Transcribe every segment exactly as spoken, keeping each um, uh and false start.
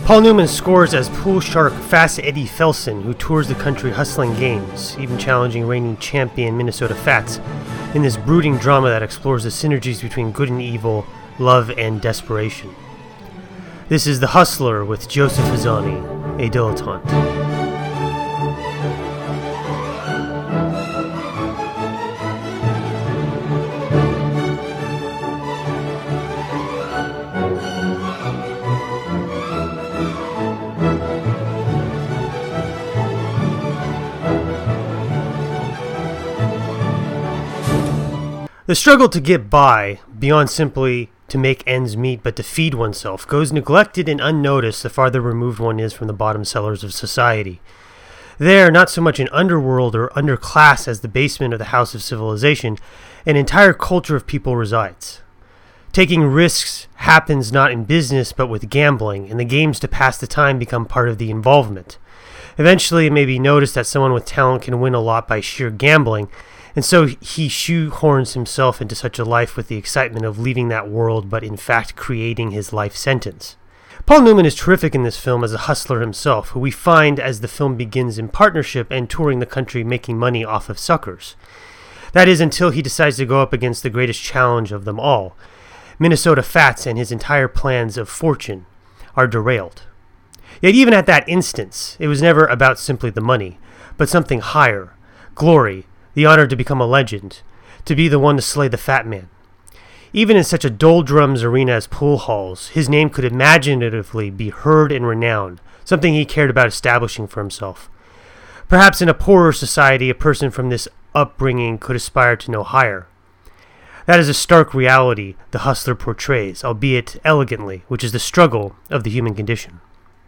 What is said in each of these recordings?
Paul Newman scores as pool shark Fast Eddie Felson, who tours the country hustling games, even challenging reigning champion Minnesota Fats in this brooding drama that explores the synergies between good and evil, love and desperation. This is The Hustler with Joseph Hazzani, a dilettante. The struggle to get by, beyond simply to make ends meet but to feed oneself, goes neglected and unnoticed the farther removed one is from the bottom cellars of society. There, not so much an underworld or underclass as the basement of the house of civilization, an entire culture of people resides. Taking risks happens not in business but with gambling, and the games to pass the time become part of the involvement. Eventually, it may be noticed that someone with talent can win a lot by sheer gambling, and so he shoehorns himself into such a life with the excitement of leaving that world, but in fact creating his life sentence. Paul Newman is terrific in this film as a hustler himself, who we find as the film begins in partnership and touring the country making money off of suckers. That is until he decides to go up against the greatest challenge of them all. Minnesota Fats and his entire plans of fortune are derailed. Yet even at that instance, it was never about simply the money, but something higher, glory, the honor to become a legend, to be the one to slay the fat man. Even in such a doldrums arena as pool halls, his name could imaginatively be heard and renowned, something he cared about establishing for himself. Perhaps in a poorer society, a person from this upbringing could aspire to no higher. That is a stark reality the hustler portrays, albeit elegantly, which is the struggle of the human condition.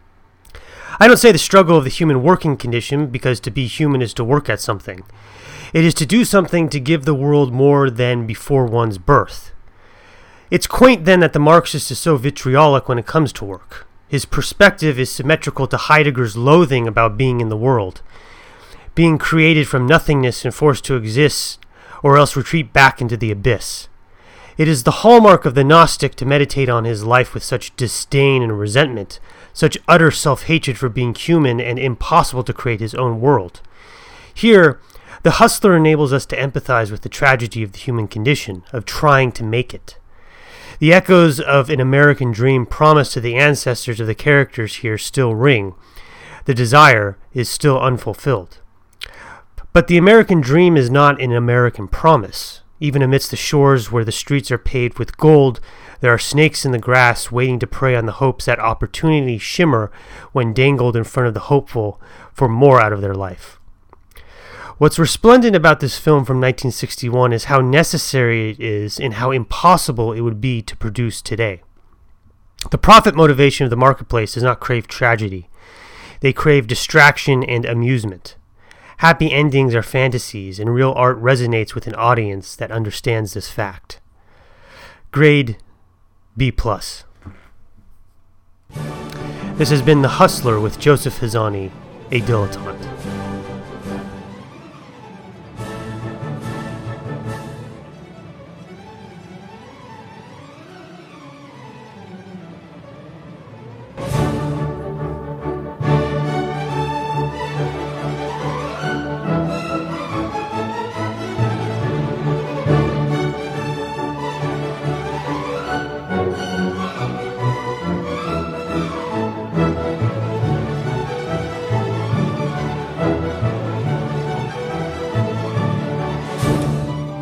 I don't say the struggle of the human working condition, because to be human is to work at something. It is to do something to give the world more than before one's birth. It's quaint then that the Marxist is so vitriolic when it comes to work. His perspective is symmetrical to Heidegger's loathing about being in the world, being created from nothingness and forced to exist, or else retreat back into the abyss. It is the hallmark of the Gnostic to meditate on his life with such disdain and resentment, such utter self-hatred for being human and impossible to create his own world. Here, the hustler enables us to empathize with the tragedy of the human condition, of trying to make it. The echoes of an American dream promised to the ancestors of the characters here still ring. The desire is still unfulfilled. But the American dream is not an American promise. Even amidst the shores where the streets are paved with gold, there are snakes in the grass waiting to prey on the hopes that opportunity shimmer when dangled in front of the hopeful for more out of their life. What's resplendent about this film from nineteen sixty-one is how necessary it is and how impossible it would be to produce today. The profit motivation of the marketplace does not crave tragedy. They crave distraction and amusement. Happy endings are fantasies, and real art resonates with an audience that understands this fact. Grade B plus. This has been The Hustler with Joseph Hazzani, a dilettante.